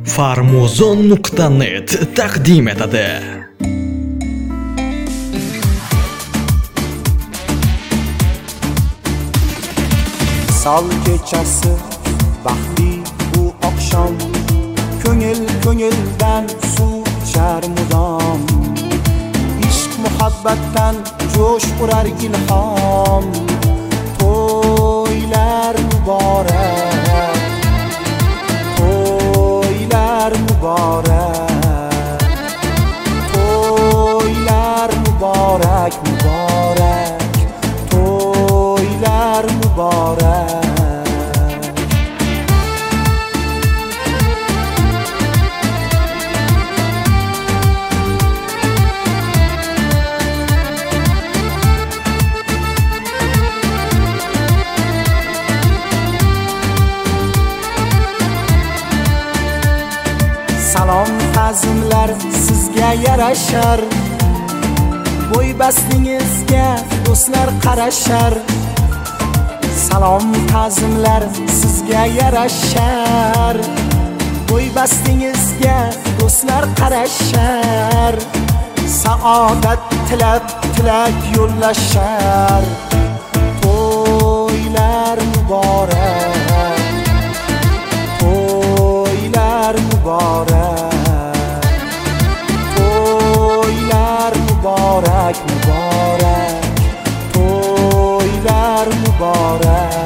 Farmuzon.net taqdim etadi. Sal kechasi baxtli bu oqshom, ko'ngildan suv ichar mudom. Ishq muhabbatdan jo'sh urar ilhom. To'ylar muborak, to'ylar muborak, to'ylar muborak, muborak, to'ylar muborak. Salom ta'zimlar sizga yarashar, bo'y bastingizga do'stlar qarashar. Salom ta'zimlar sizga yarashar, bo'y bastingizga do'stlar qarashar. Saodat tilab yo'llashar. To'ylar muborak, to'ylar muborak, to'ylar muborak, muborak, to'ylar muborak.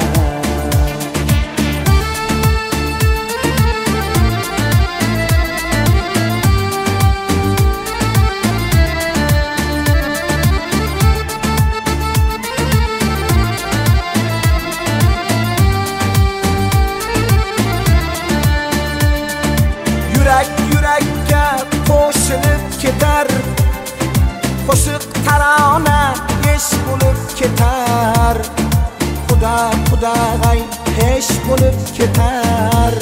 Yurakka qo'shilib ketar, qo'shiq tarona esh bo'lib ketar. Xudo-xudo-g'ay esh bo'lib ketar.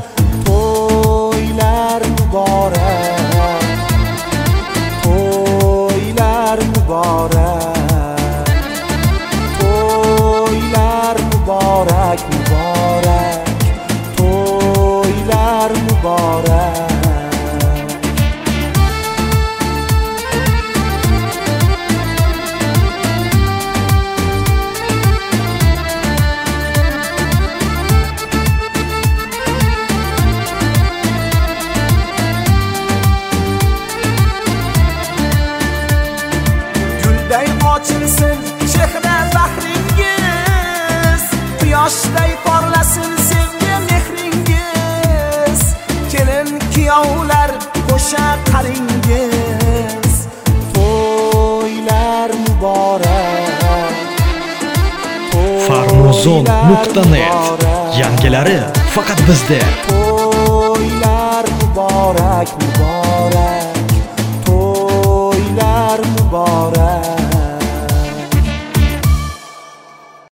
To'ylar muborak, to'ylar muborak, to'ylar muborak, muborak, to'ylar muborak. Gulday ochilsin chehra bahringiz, quyoshday porlasin sevgi mehringiz. Kelin kuyovlar qo'sha qaringiz. To'ylar muborak, Farmuzon.net yangilari faqat bizda. To'ylar muborak, muborak.